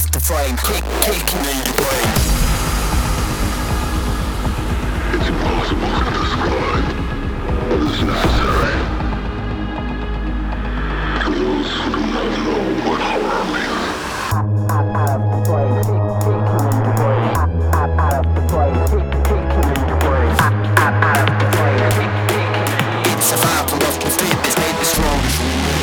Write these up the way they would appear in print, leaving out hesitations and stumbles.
of the frame, kicking in your brain. It's impossible to describe what is necessary to those who do not know what horror means. Out of the frame, kicking in your brain. Out of the frame, kicking in your brain. Out of the frame, kicking. It's survival of the fittest, made the strongest.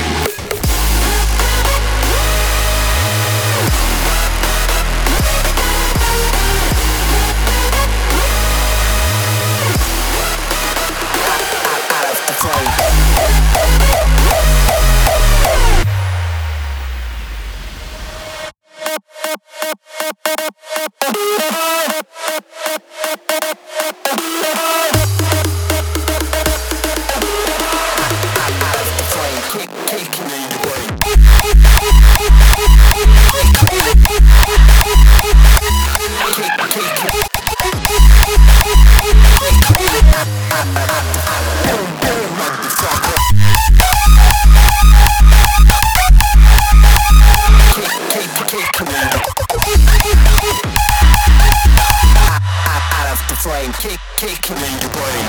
Kicking in your brain.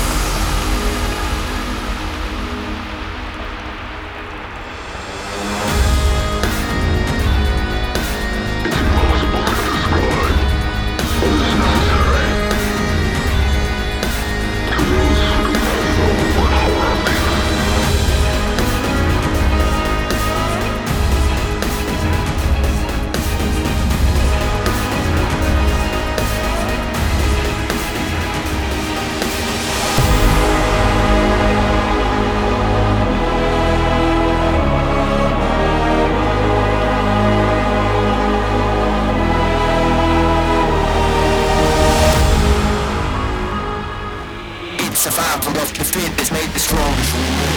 Survival of the fittest made the strongest.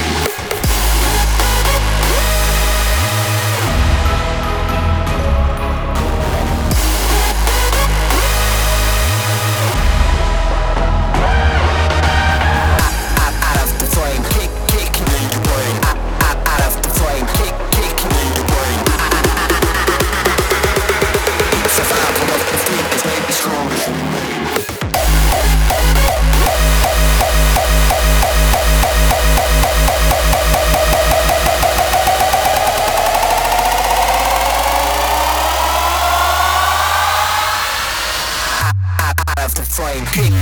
Out of the frame, kicking in your brain. Out of the frame, kicking in your brain. Survival of the fittest made the strongest. Frame,